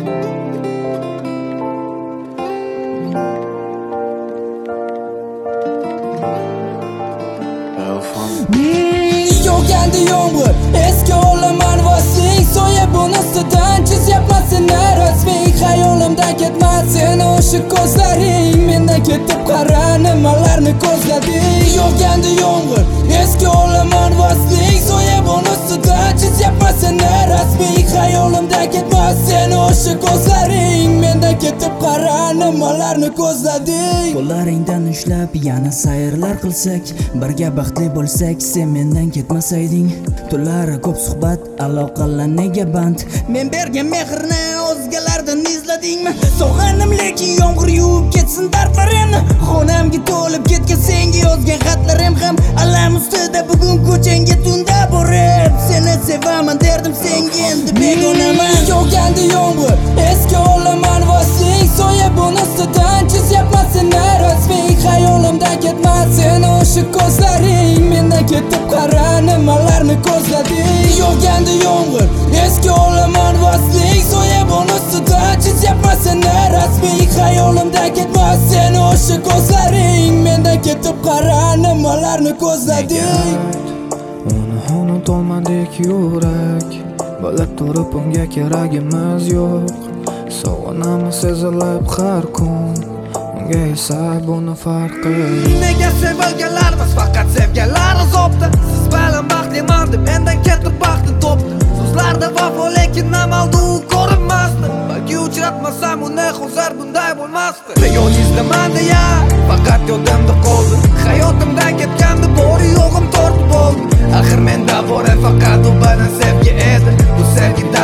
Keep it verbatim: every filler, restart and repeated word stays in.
Yog'gandi yomg'ir, eski olaman vosing so'yib uni ustidan chizyapman seni rasmiy xayolimdan ketmasin o'sha ko'zlaring mendan ketib qara nimalarni ko'zlading. Yog'gandi yomg'ir, eski olaman vosing so'yib uni ustidan chizyapman seni rasmiy xayolimdan ketmasin o'sha ko'zlaring mendan ketib qara nimalarni ko'zlading. Qo'llaringdan ushlab yana sayrlar qilsak, birga baxtli bo'lsak, sen mendan ketmasayding. Tunlari ko'p suhbat, aloqalar nega band? Men bergan mehrni o'zgalardan izladingmi? Sog'anim lekin yomg'ir yuvib ketsin dardlarimni. Xonamga to'lib ketgan senga yozgan xatlarim ham alam ustida bugun ko'changga tunda borib seni sevaman derdim senga endi begonaman. Yog'gandi yomg'ir, eski olaman vosing so'yib uni ustidan chizyapman seni rasmiy xayolimdan ketmasin o'sha ko'zlaring mendan ketib qara nimalarni ko'zlading. Yog'gandi yomg'ir, eski olaman vosing so'yib uni ustidan chizyapman seni rasmiy xayolimdan ketmasin o'sha ko'zlaring mendan ketib qara nimalarni ko'zlading. Uni unutolmadik yurak, bilib turib unga keragimiz yo'q. Sog'inamiz sezilib har kun, unga esa buni farqi. Nega sevilganlarimiz faqat sevganlar azobda. Siz bilan baxtliman deb mendan ketib baxtni topdi. So'zlarda vafo lekin amalda u ko'rinmasdi. Balki uchratmasam uni hozir bunday bo'lmasdi. Rayonizdaman deya faqat yodimda qoldi. Hayotimdan ketganda bori yo'g'im tortib oldi. Axir menda bor faqat u bilan sevgi edi. Bu sevgi